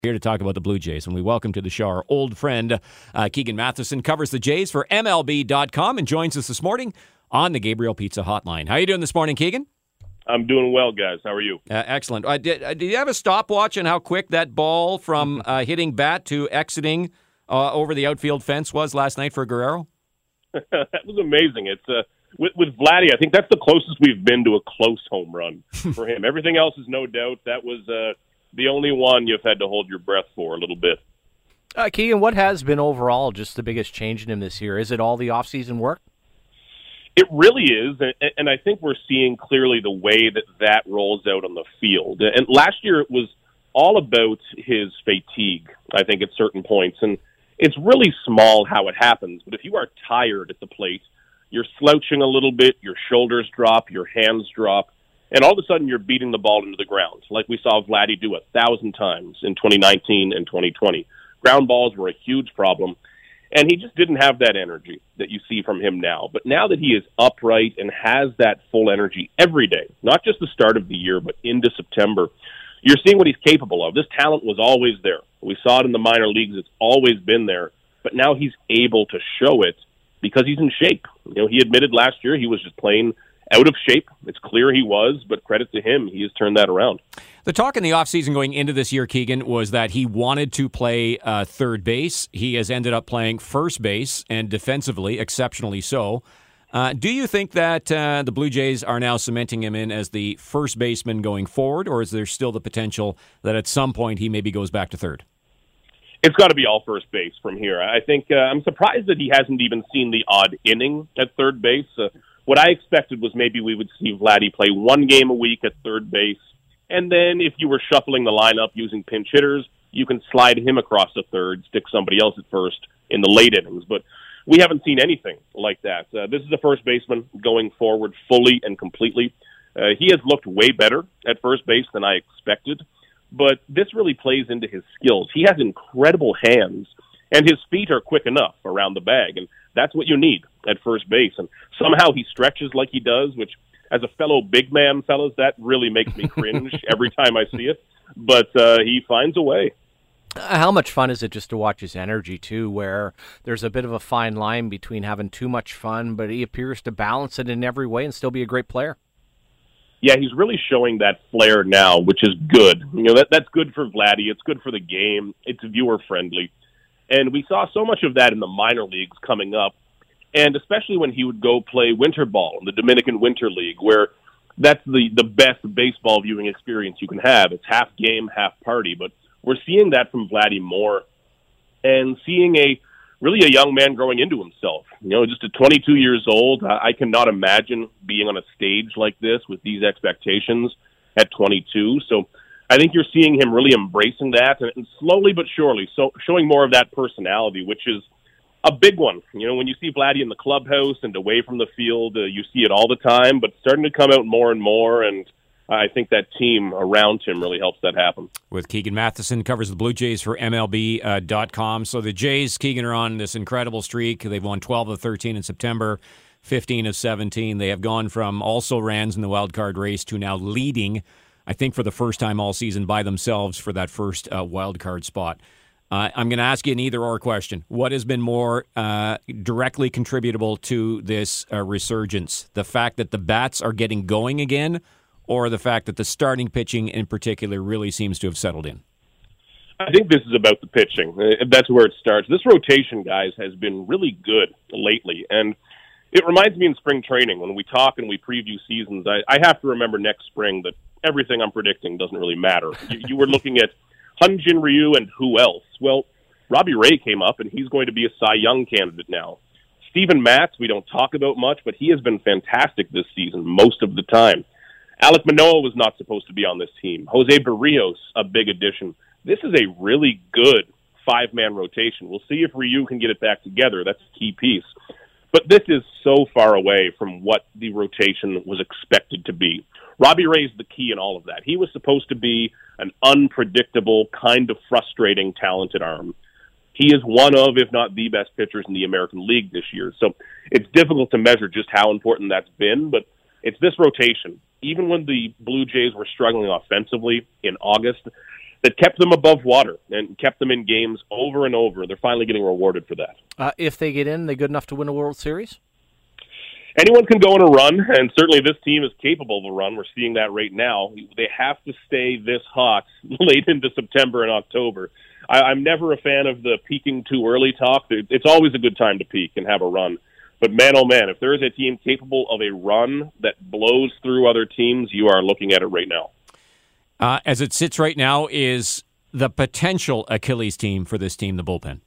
Here to talk about the Blue Jays, and we welcome to the show our old friend Keegan Matheson, covers the Jays for MLB.com and joins us this morning on the Gabriel Pizza Hotline. How are you doing this morning, Keegan? I'm doing well, guys. How are you? Excellent. Did you have a stopwatch on how quick that ball from hitting bat to exiting over the outfield fence was last night for Guerrero? That was amazing. It's with Vladdy, I think that's the closest we've been to a close home run for him. Everything else is no doubt. That was the only one you've had to hold your breath for a little bit. Keegan, what has been overall just the biggest change in him this year? Is it all the offseason work? It really is, and I think we're seeing clearly the way that rolls out on the field. And last year it was all about his fatigue, I think, at certain points. And it's really small how it happens, but if you are tired at the plate, you're slouching a little bit, your shoulders drop, your hands drop, and all of a sudden you're beating the ball into the ground, like we saw Vladdy do 1,000 times in 2019 and 2020. Ground balls were a huge problem, and he just didn't have that energy that you see from him now. But now that he is upright and has that full energy every day, not just the start of the year, but into September, you're seeing what he's capable of. This talent was always there. We saw it in the minor leagues. It's always been there. But now he's able to show it because he's in shape. You know, he admitted last year he was just playing out of shape. It's clear he was, but credit to him, he has turned that around. The talk in the offseason going into this year, Keegan, was that he wanted to play third base. He has ended up playing first base, and defensively, exceptionally so. Do you think that the Blue Jays are now cementing him in as the first baseman going forward, or is there still the potential that at some point he maybe goes back to third? It's got to be all first base from here. I think I'm surprised that he hasn't even seen the odd inning at third base. What I expected was maybe we would see Vladdy play one game a week at third base, and then if you were shuffling the lineup using pinch hitters, you can slide him across to third, stick somebody else at first in the late innings. But we haven't seen anything like that. This is a first baseman going forward fully and completely. He has looked way better at first base than I expected, but this really plays into his skills. He has incredible hands, and his feet are quick enough around the bag, and that's what you need at first base. And somehow he stretches like he does, which, as a fellow big man, fellas, that really makes me cringe every time I see it. But he finds a way. How much fun is it just to watch his energy, too, where there's a bit of a fine line between having too much fun, but he appears to balance it in every way and still be a great player? Yeah, he's really showing that flair now, which is good. You know, that's good for Vladdy. It's good for the game. It's viewer-friendly. And we saw so much of that in the minor leagues coming up, and especially when he would go play winter ball in the Dominican Winter League, where that's the best baseball viewing experience you can have. It's half game, half party. But we're seeing that from Vladdy more, and seeing a young man growing into himself. You know, just at 22 years old, I cannot imagine being on a stage like this with these expectations at 22. So I think you're seeing him really embracing that, and slowly but surely showing more of that personality, which is a big one. You know, when you see Vladdy in the clubhouse and away from the field, you see it all the time, but starting to come out more and more, and I think that team around him really helps that happen. With Keegan Matheson, covers the Blue Jays for MLB.com. So the Jays, Keegan, are on this incredible streak. They've won 12 of 13 in September, 15 of 17. They have gone from also-rans in the wild card race to now leading, I think for the first time all season, by themselves for that first wild card spot. I'm going to ask you an either-or question. What has been more directly contributable to this resurgence? The fact that the bats are getting going again, or the fact that the starting pitching in particular really seems to have settled in? I think this is about the pitching. That's where it starts. This rotation, guys, has been really good lately, and it reminds me in spring training when we talk and we preview seasons. I have to remember next spring that everything I'm predicting doesn't really matter. You were looking at Hyun-Jin Ryu and who else? Well, Robbie Ray came up, and he's going to be a Cy Young candidate now. Steven Matz, we don't talk about much, but he has been fantastic this season most of the time. Alek Manoah was not supposed to be on this team. Jose Barrios, a big addition. This is a really good five-man rotation. We'll see if Ryu can get it back together. That's a key piece. But this is so far away from what the rotation was expected to be. Robbie Ray is the key in all of that. He was supposed to be an unpredictable, kind of frustrating, talented arm. He is one of, if not the best pitchers in the American League this year. So it's difficult to measure just how important that's been, but it's this rotation. Even when the Blue Jays were struggling offensively in August, that kept them above water and kept them in games over and over. They're finally getting rewarded for that. If they get in, they good enough to win a World Series? Anyone can go on a run, and certainly this team is capable of a run. We're seeing that right now. They have to stay this hot late into September and October. I'm never a fan of the peaking too early talk. It's always a good time to peak and have a run. But man, oh man, if there is a team capable of a run that blows through other teams, you are looking at it right now. As it sits right now, is the potential Achilles team for this team the bullpen?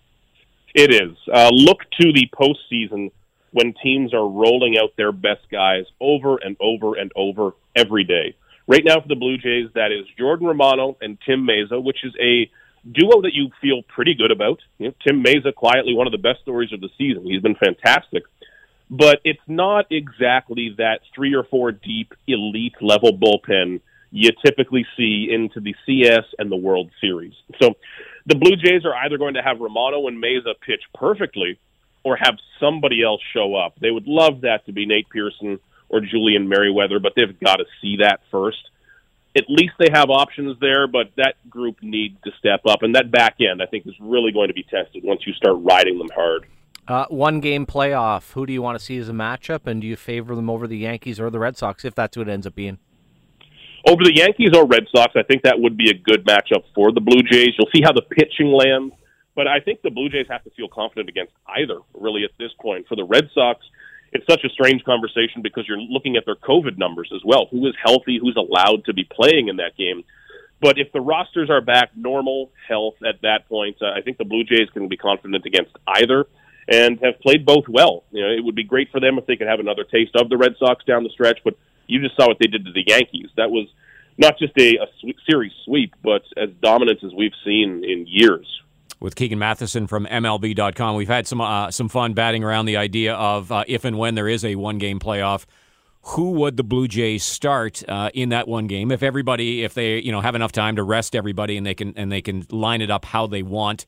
It is. Look to the postseason when teams are rolling out their best guys over and over and over every day. Right now for the Blue Jays, that is Jordan Romano and Tim Mayza, which is a duo that you feel pretty good about. Tim Mayza, quietly one of the best stories of the season. He's been fantastic. But it's not exactly that 3 or 4 deep, elite-level bullpen you typically see into the CS and the World Series. So the Blue Jays are either going to have Romano and Mayza pitch perfectly or have somebody else show up. They would love that to be Nate Pearson or Julian Merriweather, but they've got to see that first. At least they have options there, but that group needs to step up. And that back end, I think, is really going to be tested once you start riding them hard. One-game playoff. Who do you want to see as a matchup, and do you favor them over the Yankees or the Red Sox, if that's what it ends up being? Over the Yankees or Red Sox, I think that would be a good matchup for the Blue Jays. You'll see how the pitching lands, but I think the Blue Jays have to feel confident against either, really, at this point. For the Red Sox, it's such a strange conversation because you're looking at their COVID numbers as well. Who is healthy, who's allowed to be playing in that game? But if the rosters are back normal health at that point, I think the Blue Jays can be confident against either and have played both well. It would be great for them if they could have another taste of the Red Sox down the stretch, but you just saw what they did to the Yankees. That was not just a series sweep, but as dominant as we've seen in years. With Keegan Matheson from MLB.com, we've had some fun batting around the idea of if and when there is a one-game playoff, who would the Blue Jays start in that one game? If they have enough time to rest everybody and they can line it up how they want,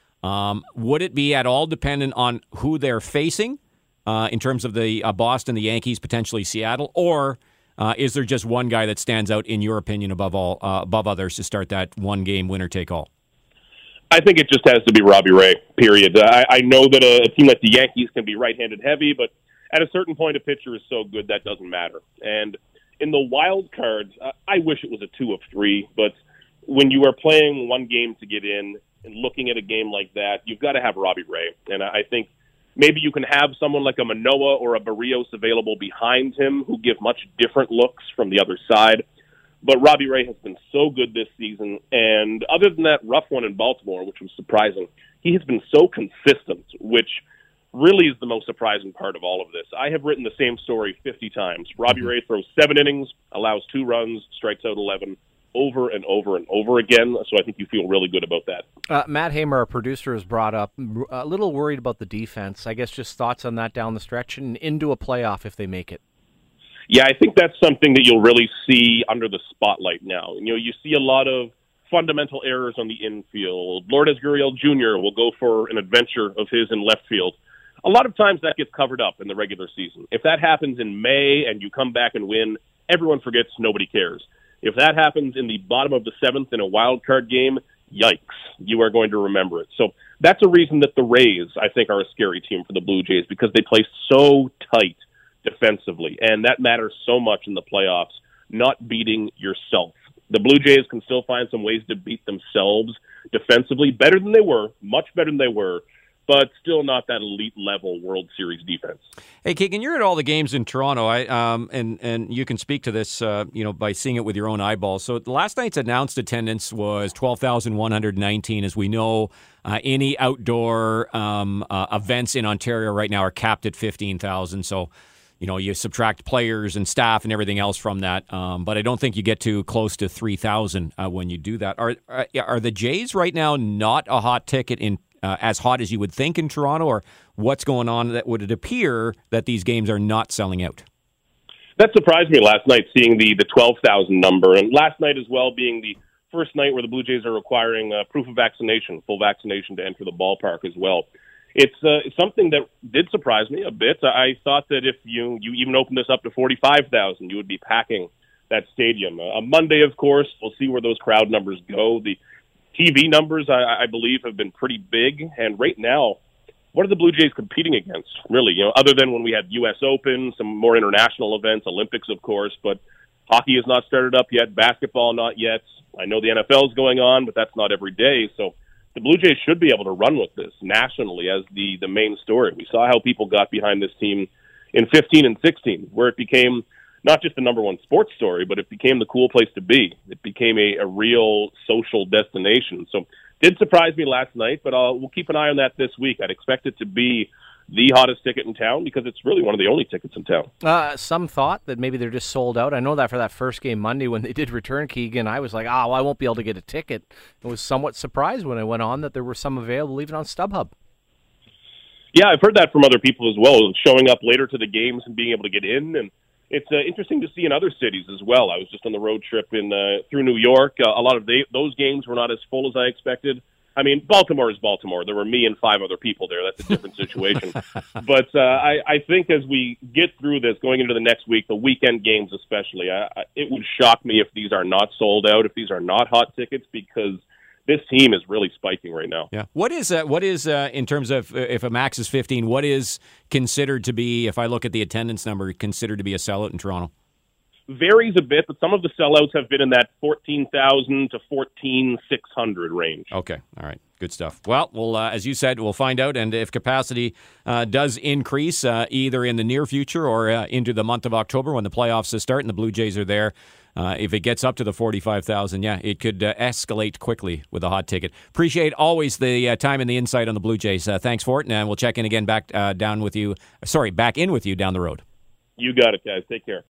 would it be at all dependent on who they're facing in terms of the Boston, the Yankees, potentially Seattle, or is there just one guy that stands out in your opinion above others to start that one-game winner-take-all? I think it just has to be Robbie Ray, period. I know that a team like the Yankees can be right-handed heavy, but at a certain point, a pitcher is so good that doesn't matter. And in the wild cards, I wish it was a 2 of 3, but when you are playing one game to get in and looking at a game like that, you've got to have Robbie Ray. And I think maybe you can have someone like a Manoah or a Barrios available behind him who give much different looks from the other side. But Robbie Ray has been so good this season, and other than that rough one in Baltimore, which was surprising, he has been so consistent, which really is the most surprising part of all of this. I have written the same story 50 times. Robbie Ray throws 7 innings, allows 2 runs, strikes out 11, over and over and over again, so I think you feel really good about that. Matt Hamer, our producer, has brought up a little worried about the defense. I guess just thoughts on that down the stretch and into a playoff if they make it. Yeah, I think that's something that you'll really see under the spotlight now. You see a lot of fundamental errors on the infield. Lourdes Gurriel Jr. will go for an adventure of his in left field. A lot of times that gets covered up in the regular season. If that happens in May and you come back and win, everyone forgets, nobody cares. If that happens in the bottom of the 7th in a wild card game, yikes, you are going to remember it. So that's a reason that the Rays, I think, are a scary team for the Blue Jays because they play so tight defensively, and that matters so much in the playoffs, not beating yourself. The Blue Jays can still find some ways to beat themselves defensively, better than they were, much better than they were, but still not that elite-level World Series defense. Hey, Keegan, you're at all the games in Toronto, and you can speak to this by seeing it with your own eyeballs. So last night's announced attendance was 12,119. As we know, any outdoor events in Ontario right now are capped at 15,000, so you subtract players and staff and everything else from that, but I don't think you get to close to 3,000 when you do that. Are the Jays right now not a hot ticket in as hot as you would think in Toronto, or what's going on that would it appear that these games are not selling out? That surprised me last night, seeing the 12,000 number, and last night as well being the first night where the Blue Jays are requiring proof of vaccination, full vaccination to enter the ballpark as well. It's something that did surprise me a bit. I thought that if you even opened this up to 45,000, you would be packing that stadium. On Monday, of course, we'll see where those crowd numbers go. The TV numbers, I believe, have been pretty big. And right now, what are the Blue Jays competing against, really? Other than when we had U.S. Open, some more international events, Olympics, of course, but hockey has not started up yet, basketball not yet. I know the NFL is going on, but that's not every day. So the Blue Jays should be able to run with this nationally as the main story. We saw how people got behind this team in 15 and 16, where it became not just the number one sports story, but it became the cool place to be. It became a real social destination. So did surprise me last night, but we'll keep an eye on that this week. I'd expect it to be the hottest ticket in town because it's really one of the only tickets in town. Some thought that maybe they're just sold out. I know that for that first game Monday when they did return, Keegan, I was like, well, I won't be able to get a ticket. I was somewhat surprised when I went on that there were some available even on StubHub. Yeah, I've heard that from other people as well, showing up later to the games and being able to get in. And it's interesting to see in other cities as well. I was just on the road trip through New York. A lot of those games were not as full as I expected. I mean, Baltimore is Baltimore. There were me and 5 other people there. That's a different situation. But I think as we get through this, going into the next week, the weekend games especially, it would shock me if these are not sold out, if these are not hot tickets, because this team is really spiking right now. Yeah. What is in terms of if a max is 15, what is considered to be, if I look at the attendance number, considered to be a sellout in Toronto? Varies a bit, but some of the sellouts have been in that 14,000 to 14,600 range. Okay. All right. Good stuff. Well, as you said, we'll find out. And if capacity does increase either in the near future or into the month of October when the playoffs start and the Blue Jays are there, if it gets up to the 45,000, it could escalate quickly with a hot ticket. Appreciate always the time and the insight on the Blue Jays. Thanks for it. And we'll check in again back in with you down the road. You got it, guys. Take care.